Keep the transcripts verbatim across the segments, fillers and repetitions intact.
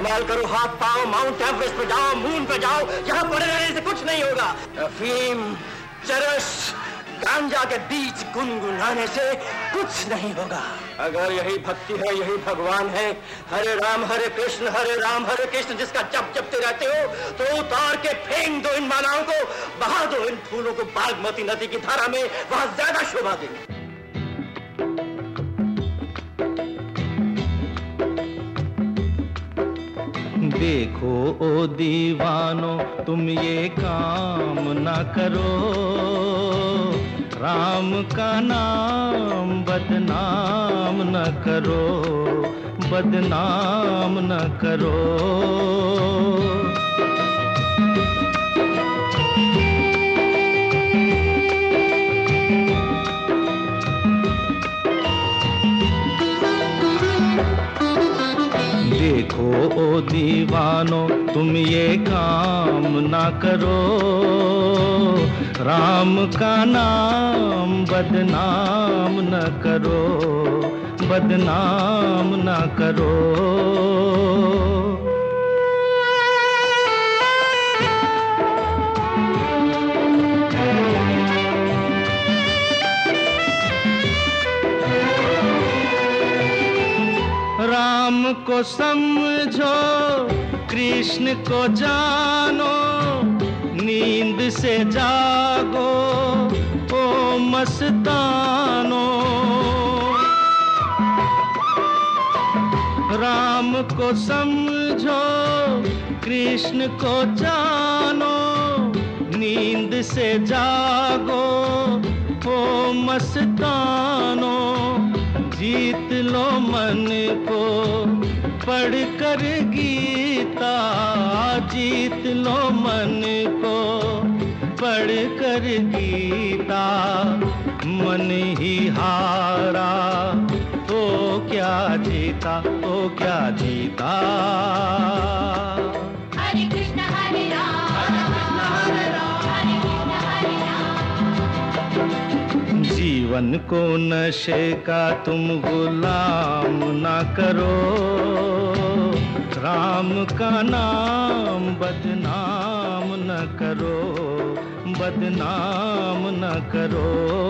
इस्तेमाल करो, हाथ पाओ, माउंट एवरेस्ट पे जाओ, मून पे जाओ, यहाँ पड़े रहने से कुछ नहीं होगा। अफीम, चरस, गांजा के बीच गुनगुनाने से कुछ नहीं होगा। अगर यही भक्ति है, यही भगवान है, हरे राम हरे कृष्ण हरे राम हरे कृष्ण जिसका जप जपते रहते हो, तो उतार के फेंक दो इन मालाओं को, बहा दो इन फूलों को बागमती नदी की धारा में, वहां ज्यादा शोभा देंगे। देखो ओ दीवानो तुम ये काम न करो, राम का नाम बदनाम न करो, बदनाम न करो। देखो ओ दीवानो तुम ये काम ना करो, राम का नाम बदनाम न करो, बदनाम न करो। राम को समझो, कृष्ण को जानो, नींद से जागो ओ मस्तानो। राम को समझो, कृष्ण को जानो, नींद से जागो ओ मस्तानो। जीत लो मन को पढ़ कर गीता, जीत लो मन को पढ़ कर गीता। मन ही हारा तो क्या जीता, तो क्या जीता। हरे कृष्ण हरे राम, हरे कृष्ण हरे राम, हरे कृष्ण हरे राम। जीवन को नशे का तुम गुलाम ना करो, राम का नाम बदनाम न करो, बदनाम न करो।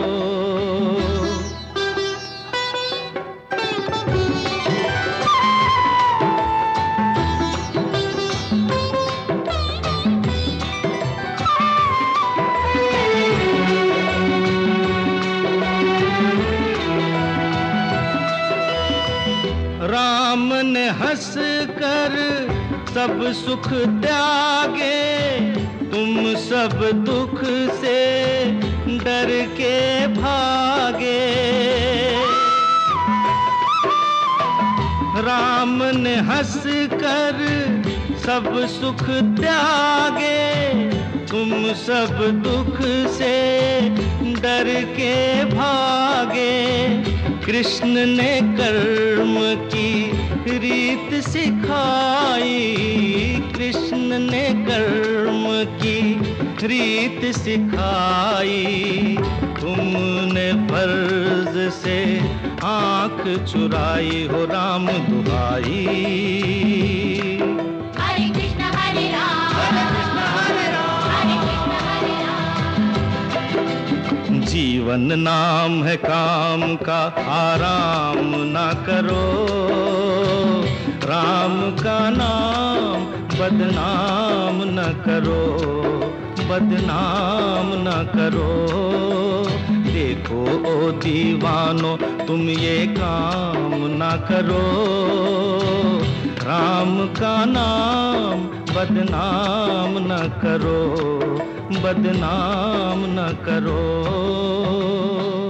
राम ने हंस कर सब सुख त्यागे, तुम सब दुख से डर के भागे। राम ने हंस कर सब सुख त्यागे, तुम सब दुख से डर के भागे। कृष्ण ने कर्म की रीत सिखाई, कृष्ण ने कर्म की रीत सिखाई। तुमने फर्ज से आंख चुराई हो राम दुहाई। हरे कृष्ण हरे राम, हरे कृष्ण हरे राम, हरे कृष्ण हरे राम। जीवन नाम है काम का, आराम ना करो, राम का नाम बदनाम न करो, बदनाम न करो। देखो ओ दीवानो तुम ये काम ना करो, राम का नाम बदनाम न करो, बदनाम न करो।